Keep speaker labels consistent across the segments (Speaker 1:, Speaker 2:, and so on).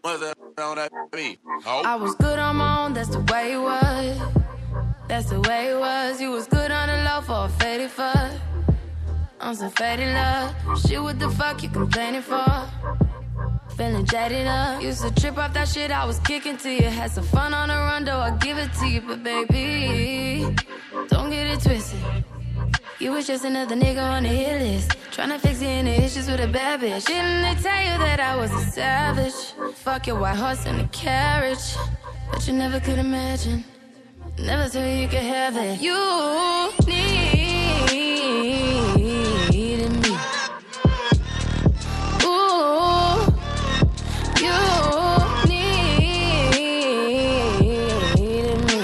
Speaker 1: What's that on that beat? Oh.
Speaker 2: I was good on my own, that's the way it was. That's the way it was. You was good on the low for a faded fuck. I'm so faded love. Shit, what the fuck you complaining for? Feeling jaded up. Used to trip off that shit I was kicking to you. Had some fun on the run, though, I'll give it to you. But baby, don't get it twisted. You was just another nigga on the hit list. Tryna fix any issues with a bad bitch. Didn't they tell you that I was a savage? Fuck your white horse and a carriage. But you never could imagine. Never thought you could have it. You needed me. Ooh, you needed me.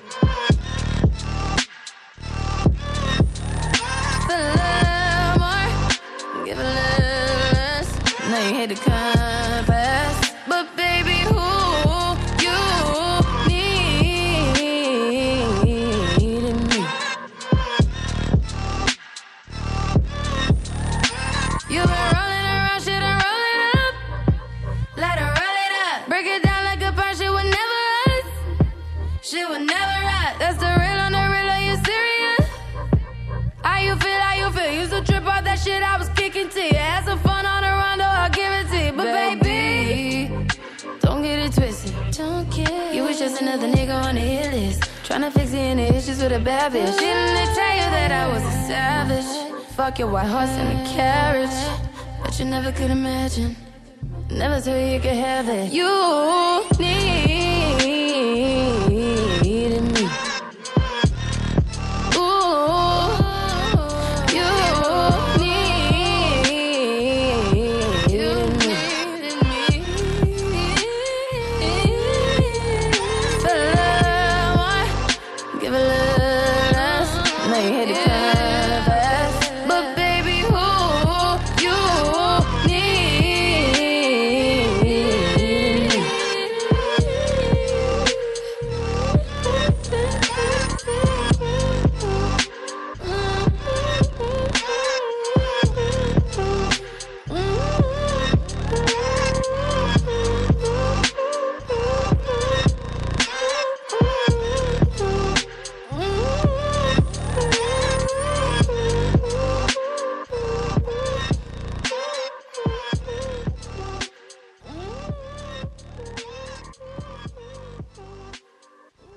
Speaker 2: Feel a little more, give a little less. Now you hate the compass, but baby, who you needed me. You been rolling around, shit, and roll it up. Let her roll it up. Break it down like a pie, shit would never rust. Shit would never rust. That's the real on the real, are you serious? How you feel, how you feel? Used to trip off that shit I was kicking to you. Had some fun on the rondo, I'll give it to you. But baby, don't get it twisted. Don't get you was just another nigga on the hit list. Tryna fix any issues with a bad bitch. Didn't they tell you that I was a savage? Fuck your white horse and a carriage. But you never could imagine. Never thought you could have it. You need